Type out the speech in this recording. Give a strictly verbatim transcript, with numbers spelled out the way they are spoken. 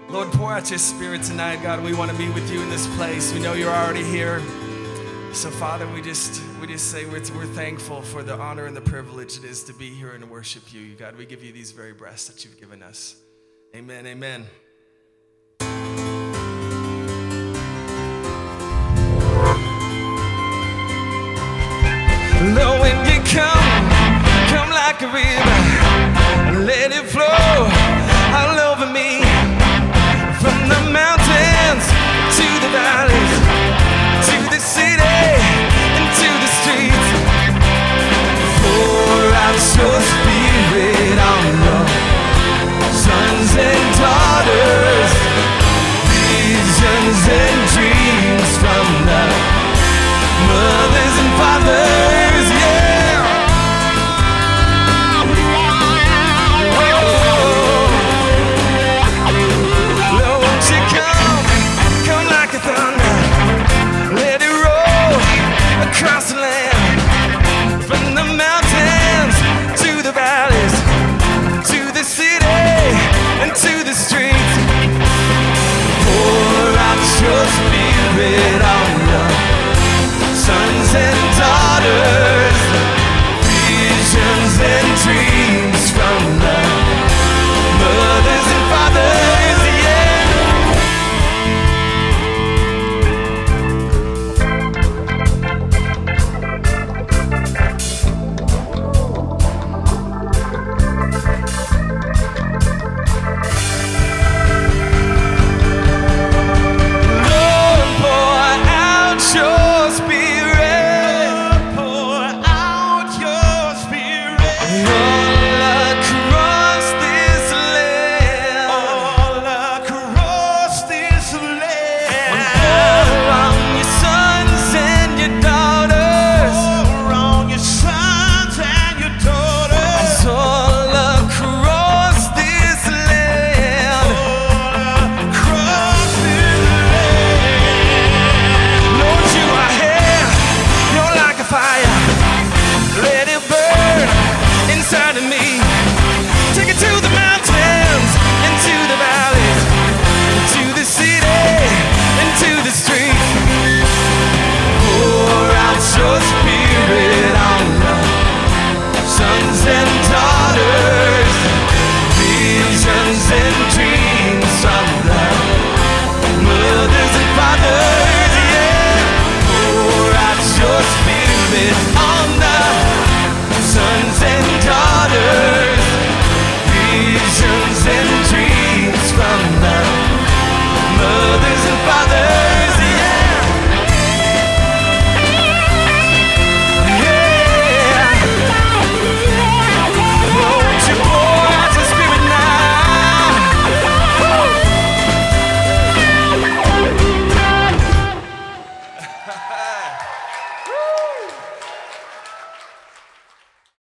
Lord, pour out your Spirit tonight, God. We want to be with you in this place. We know you're already here. So, Father, we just we just say we're, we're thankful for the honor and the privilege it is to be here and to worship you. God, we give you these very breaths that you've given us. Amen, amen. Lord, when you come, come like a river, let it flow all over me.